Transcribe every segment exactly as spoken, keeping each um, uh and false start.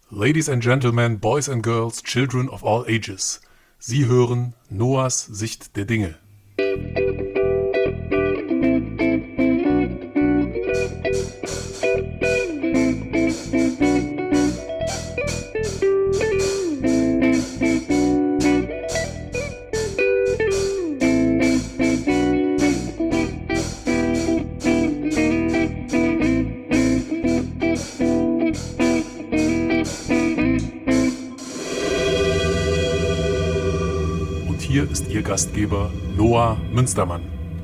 Ladies and Gentlemen, Boys and Girls, Children of all ages. Sie hören Noahs Sicht der Dinge. Hier ist Ihr Gastgeber Noah Münstermann.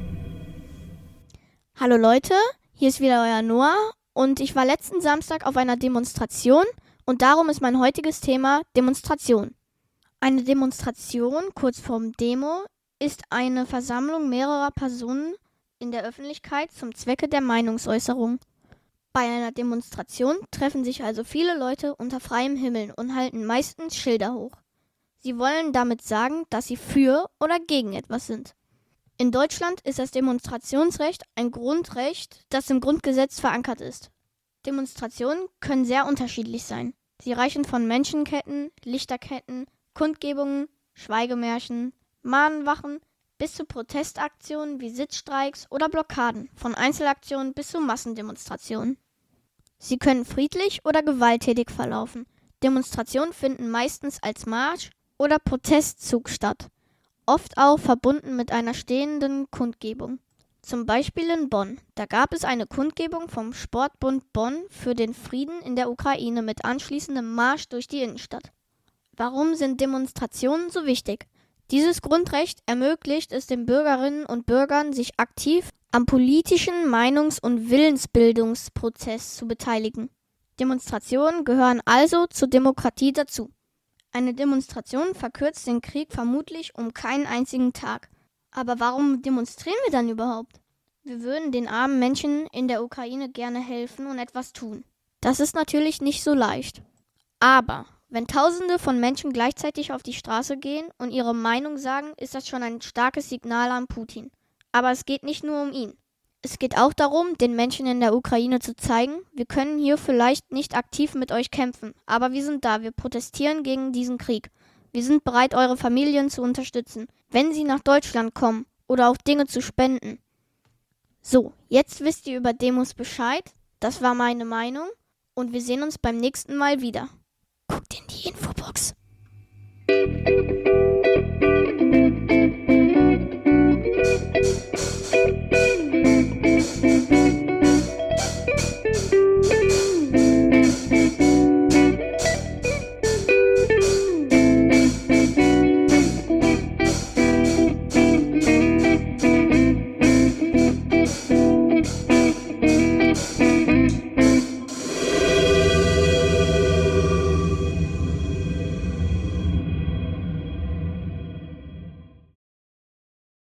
Hallo Leute, hier ist wieder euer Noah und ich war letzten Samstag auf einer Demonstration und darum ist mein heutiges Thema Demonstration. Eine Demonstration, kurz vorm Demo, ist eine Versammlung mehrerer Personen in der Öffentlichkeit zum Zwecke der Meinungsäußerung. Bei einer Demonstration treffen sich also viele Leute unter freiem Himmel und halten meistens Schilder hoch. Sie wollen damit sagen, dass sie für oder gegen etwas sind. In Deutschland ist das Demonstrationsrecht ein Grundrecht, das im Grundgesetz verankert ist. Demonstrationen können sehr unterschiedlich sein. Sie reichen von Menschenketten, Lichterketten, Kundgebungen, Schweigemärschen, Mahnwachen bis zu Protestaktionen wie Sitzstreiks oder Blockaden, von Einzelaktionen bis zu Massendemonstrationen. Sie können friedlich oder gewalttätig verlaufen. Demonstrationen finden meistens als Marsch oder Protestzug statt, oft auch verbunden mit einer stehenden Kundgebung. Zum Beispiel in Bonn. Da gab es eine Kundgebung vom Sportbund Bonn für den Frieden in der Ukraine mit anschließendem Marsch durch die Innenstadt. Warum sind Demonstrationen so wichtig? Dieses Grundrecht ermöglicht es den Bürgerinnen und Bürgern, sich aktiv am politischen Meinungs- und Willensbildungsprozess zu beteiligen. Demonstrationen gehören also zur Demokratie dazu. Eine Demonstration verkürzt den Krieg vermutlich um keinen einzigen Tag. Aber warum demonstrieren wir dann überhaupt? Wir würden den armen Menschen in der Ukraine gerne helfen und etwas tun. Das ist natürlich nicht so leicht. Aber wenn Tausende von Menschen gleichzeitig auf die Straße gehen und ihre Meinung sagen, ist das schon ein starkes Signal an Putin. Aber es geht nicht nur um ihn. Es geht auch darum, den Menschen in der Ukraine zu zeigen, wir können hier vielleicht nicht aktiv mit euch kämpfen, aber wir sind da, wir protestieren gegen diesen Krieg. Wir sind bereit, eure Familien zu unterstützen, wenn sie nach Deutschland kommen oder auch Dinge zu spenden. So, jetzt wisst ihr über Demos Bescheid, das war meine Meinung und wir sehen uns beim nächsten Mal wieder. Guckt in die Infobox.